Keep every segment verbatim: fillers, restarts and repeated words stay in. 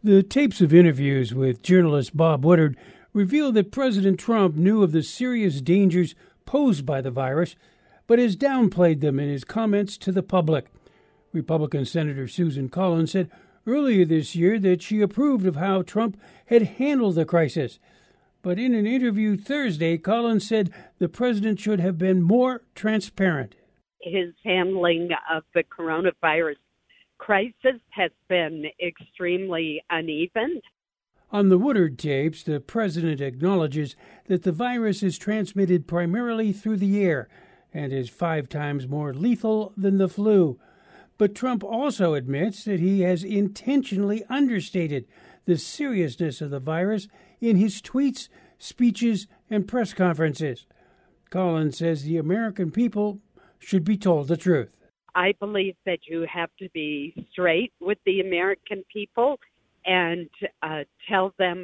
The tapes of interviews with journalist Bob Woodward reveal that President Trump knew of the serious dangers posed by the virus, but has downplayed them in his comments to the public. Republican Senator Susan Collins said earlier this year that she approved of how Trump had handled the crisis. But in an interview Thursday, Collins said the president should have been more transparent. His handling of the coronavirus crisis has been extremely uneven. On the Woodward tapes, the president acknowledges that the virus is transmitted primarily through the air and is five times more lethal than the flu. But Trump also admits that he has intentionally understated the seriousness of the virus in his tweets, speeches, and press conferences. Collins says the American people should be told the truth. I believe that you have to be straight with the American people and uh, tell them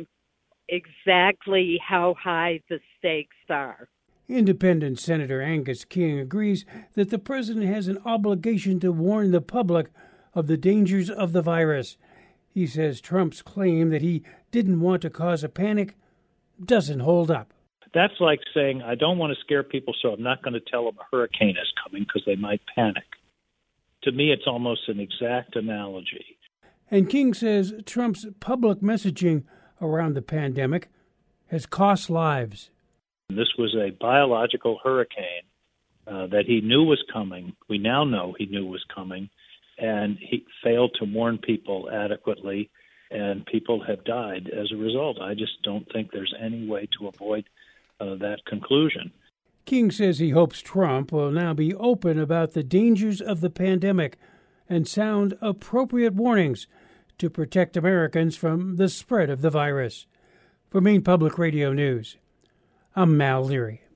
exactly how high the stakes are. Independent Senator Angus King agrees that the president has an obligation to warn the public of the dangers of the virus. He says Trump's claim that he didn't want to cause a panic doesn't hold up. That's like saying, I don't want to scare people, so I'm not going to tell them a hurricane is coming because they might panic. To me, it's almost an exact analogy. And King says Trump's public messaging around the pandemic has cost lives. This was a biological hurricane uh, that he knew was coming. We now know he knew was coming, and he failed to warn people adequately, and people have died as a result. I just don't think there's any way to avoid uh, that conclusion. King says he hopes Trump will now be open about the dangers of the pandemic and sound appropriate warnings to protect Americans from the spread of the virus. For Maine Public Radio News, I'm Mal Leary.